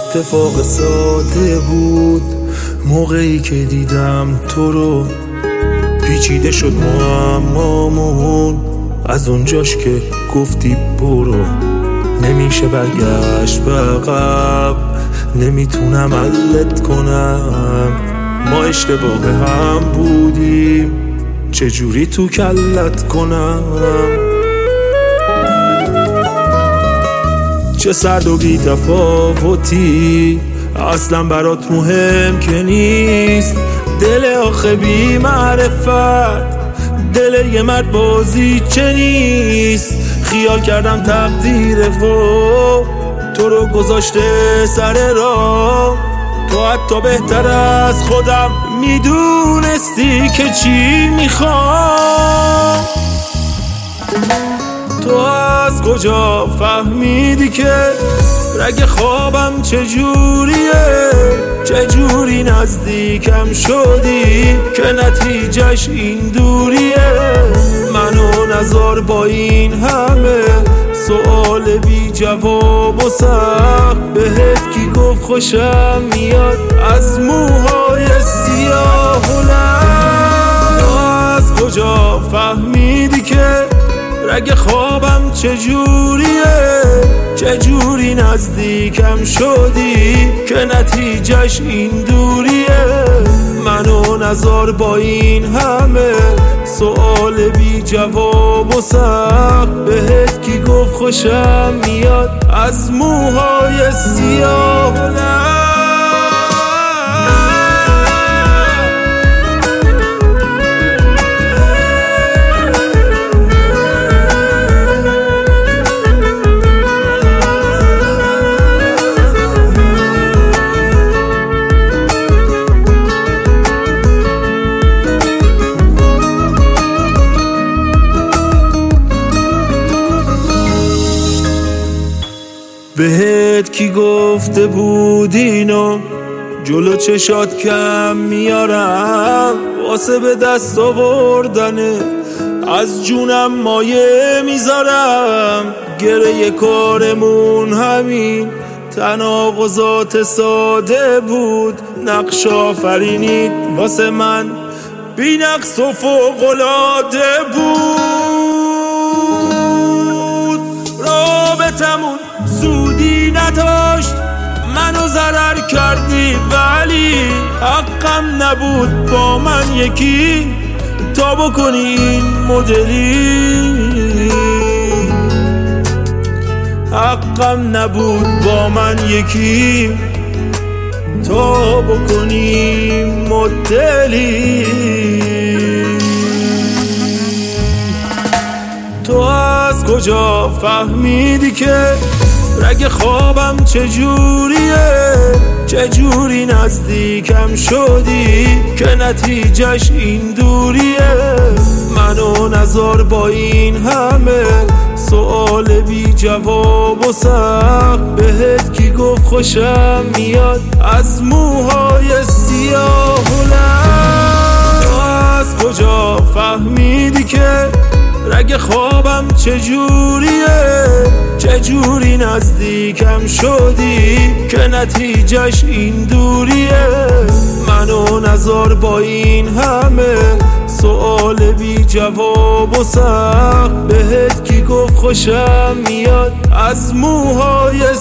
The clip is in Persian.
اتفاق ساده بود موقعی که دیدم تو رو، پیچیده شد معمامون از اونجاش که گفتی برو. نمیشه برگشت به عقب، نمیتونم علت کنم، ما اشتباه هم بودیم، چجوری تو کلت کنم. چه سرد و بی تفاوتی، اصلا برات مهم که نیست. دل آخه بی معرفت، دل یه مرد بازی چه نیست. خیال کردم تقدیر و تو رو گذاشته سر راه، تو حتی بهتر از خودم میدونستی که چی میخوام. تو از کجا فهمیدی که رگ خوابم چجوریه؟ چجوری نزدیکم شدی که نتیجهش این دوریه؟ منو نذار با این همه سوال بی جواب و سخت. بهت کی گفت خوشم میاد از موهای سیاه و لب؟ تو از کجا فهمیدی که رگ خوابم چجوریه؟ چجوری نزدیکم شدی که نتیجهش این دوریه؟ منو نذار با این همه سوال بی جواب و سخت. بهت کی گفت خوشم میاد از موهای سیاه و لب؟ بهت کی گفته بود اینو جلو چشات کم میارم؟ واسه به دست آوردنه از جونم مایه میذارم. گره کارمون همین تناقضات ساده بود، نقش آفرینید واسه من بی نقص و فوق‌العاده بود. رابطمون سودی نداشت، منو ضرر کردی، ولی حقم نبود با من یکی تا بکنی این مدلی. حقم نبود با من یکی تا بکنی مدلی. تو از کجا فهمیدی که رگ خوابم چجوریه؟ چجوری نزدیکم شدی که نتیجهش این دوریه؟ منو نذار با این همه سوال بی جواب و سخت. بهت کی گفت خوشم میاد از موهای سیاه و لب؟ تو از کجا فهمیدی که رگ خوابم چجوریه؟ چجوری نزدیکم شدی که نتیجهش این دوریه؟ منو نذار با این همه سوال بی جواب و سخت. بهت کی گفت خوشم میاد از موهای